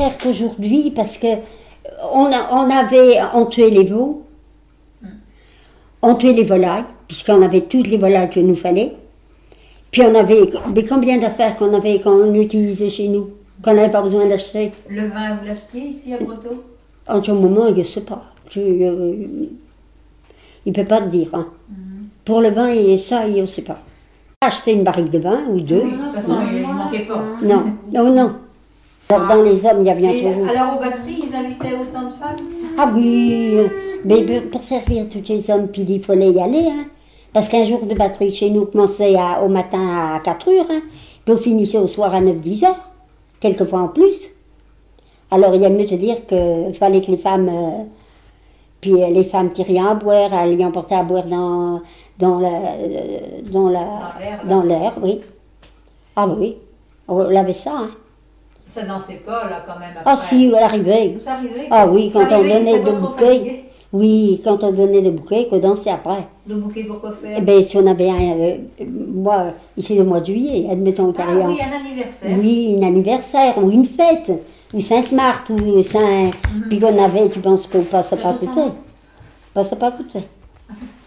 cher qu'aujourd'hui parce que on tuait les veaux, on tuait les volailles, puisqu'on avait toutes les volailles qu'il nous fallait. Puis on avait, mais combien d'affaires qu'on utilisait chez nous, qu'on n'avait pas besoin d'acheter. Le vin, vous l'achetiez ici à Brotteaux? En ce moment, je ne sais pas. Il ne peut pas te dire. Hein. Pour le vin et ça, il ne sait pas. Acheter une barrique de vin ou deux. Oui, de toute façon, il manquait pas. Non, non, non. Alors, dans les hommes, il y avait un toujours. Alors aux batteries, ils invitaient autant de femmes? Ah oui, mais pour servir tous les hommes, puis il fallait y aller. Hein. Parce qu'un jour de batterie chez nous commençait au matin à 4 heures, hein, puis on finissait au soir à 9-10 heures, quelquefois en plus. Alors il y a mieux te dire qu'il fallait que les femmes, puis les femmes tiraient à boire, elles emportaient à boire dans l'air, oui. Ah oui, on avait ça. Hein. Ça dansait pas là quand même après. Ah si, elle arrivait. Ça arrivait? Ah oui, quand on donnait des des bouquets. Oui, quand on donnait des bouquets, qu'on dansait après. Le bouquet pour quoi faire? Eh bien, si on avait moi, ici le mois de juillet, admettons qu'il y a oui, un anniversaire. Oui, un anniversaire, ou une fête, ou Sainte-Marthe, ou Saint... Puis qu'on avait, tu penses qu'on passait pas à côté? Passait pas à côté.